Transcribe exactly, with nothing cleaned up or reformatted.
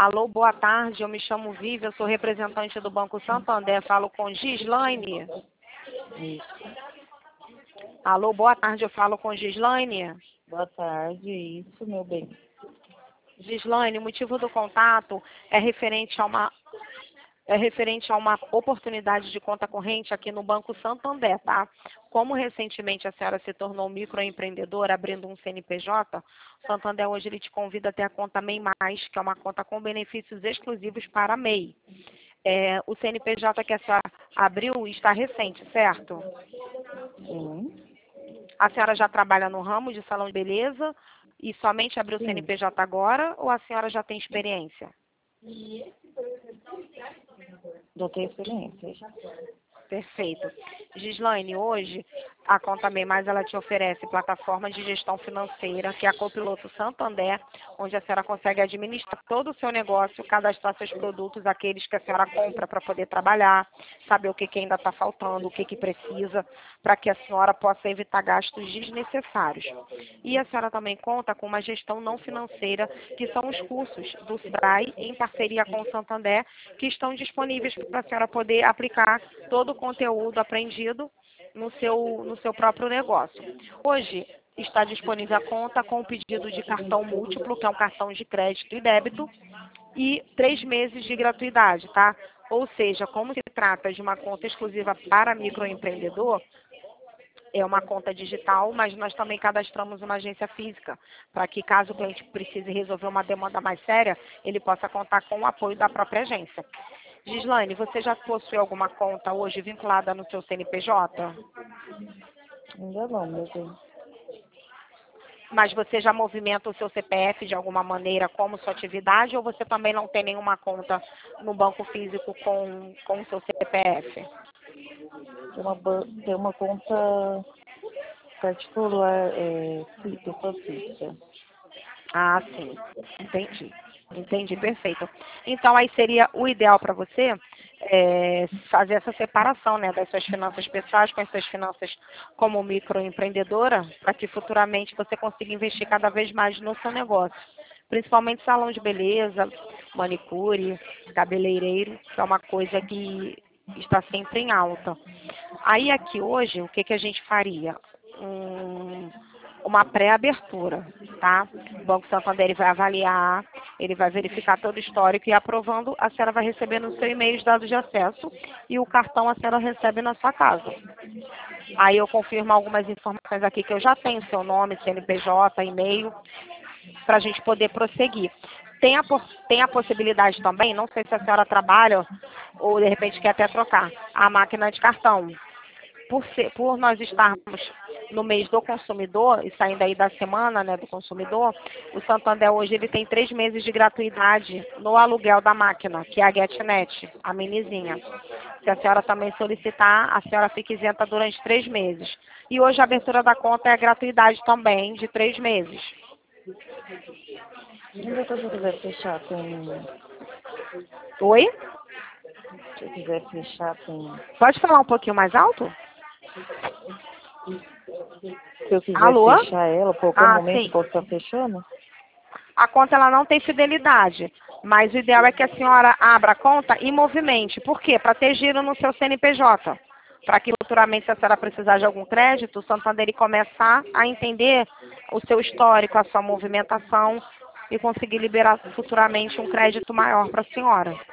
Alô, boa tarde, eu me chamo Vivi, eu sou representante do Banco Santander, falo com Gislaine. Isso. Alô, boa tarde, eu falo com Gislaine. Boa tarde, isso, meu bem. Gislaine, o motivo do contato é referente a uma é referente a uma oportunidade de conta corrente aqui no Banco Santander, tá? Como recentemente a senhora se tornou microempreendedora abrindo um C N P J, o Santander hoje ele te convida a ter a conta MEI Mais, que é uma conta com benefícios exclusivos para MEI. É, o C N P J que a senhora abriu está recente, certo? Sim. A senhora já trabalha no ramo de salão de beleza e somente abriu o Sim. C N P J agora ou a senhora já tem experiência? Já tenho experiência. Perfeito. Gislaine, hoje a Conta MEI Mais ela te oferece plataforma de gestão financeira, que é a Copiloto Santander, onde a senhora consegue administrar todo o seu negócio, cadastrar seus produtos, aqueles que a senhora compra para poder trabalhar, saber o que, que ainda está faltando, o que, que precisa, para que a senhora possa evitar gastos desnecessários. E a senhora também conta com uma gestão não financeira, que são os cursos do Sebrae, em parceria com o Santander, que estão disponíveis para a senhora poder aplicar todo o conteúdo aprendido no seu, no seu próprio negócio. Hoje está disponível a conta com o pedido de cartão múltiplo, que é um cartão de crédito e débito, e três meses de gratuidade, tá? Ou seja, como se trata de uma conta exclusiva para microempreendedor, é uma conta digital, mas nós também cadastramos uma agência física, para que caso o cliente precise resolver uma demanda mais séria, ele possa contar com o apoio da própria agência. Gislaine, você já possui alguma conta hoje vinculada no seu C N P J? Ainda não, meu bem. Mas você já movimenta o seu C P F de alguma maneira como sua atividade ou você também não tem nenhuma conta no banco físico com, com o seu C P F? Tem uma, ban- tem uma conta particular, é, fi- pessoa física. Ah, sim. Entendi. Entendi, perfeito. Então, aí seria o ideal para você é, fazer essa separação, né, das suas finanças pessoais com as suas finanças como microempreendedora, para que futuramente você consiga investir cada vez mais no seu negócio. Principalmente salão de beleza, manicure, cabeleireiro, que é uma coisa que está sempre em alta. Aí aqui hoje, o que, que a gente faria? Um, uma pré-abertura, tá? O Banco Santander ele vai avaliar, ele vai verificar todo o histórico e aprovando, a senhora vai receber no seu e-mail os dados de acesso e o cartão a senhora recebe na sua casa. Aí eu confirmo algumas informações aqui que eu já tenho, seu nome, C N P J, e-mail, para a gente poder prosseguir. Tem a, tem a possibilidade também, não sei se a senhora trabalha ou de repente quer até trocar, a máquina de cartão. Por, ser, por nós estarmos no mês do consumidor, e saindo aí da semana, né, do consumidor, o Santander hoje ele tem três meses de gratuidade no aluguel da máquina, que é a GetNet, a minizinha. Se a senhora também solicitar, a senhora fica isenta durante três meses. E hoje a abertura da conta é a gratuidade também, de três meses. E depois se eu quiser fechar, tem... Oi? Se eu quiser fechar, tem... Pode falar um pouquinho mais alto? Se eu quiser Alô? fechar ela, por qualquer Ah, momento sim. posso estar fechando? A conta ela não tem fidelidade, mas o ideal é que a senhora abra a conta e movimente. Por quê? Para ter giro no seu C N P J. Para que futuramente, se a senhora precisar de algum crédito, o Santander ele começar a entender o seu histórico, a sua movimentação e conseguir liberar futuramente um crédito maior para a senhora.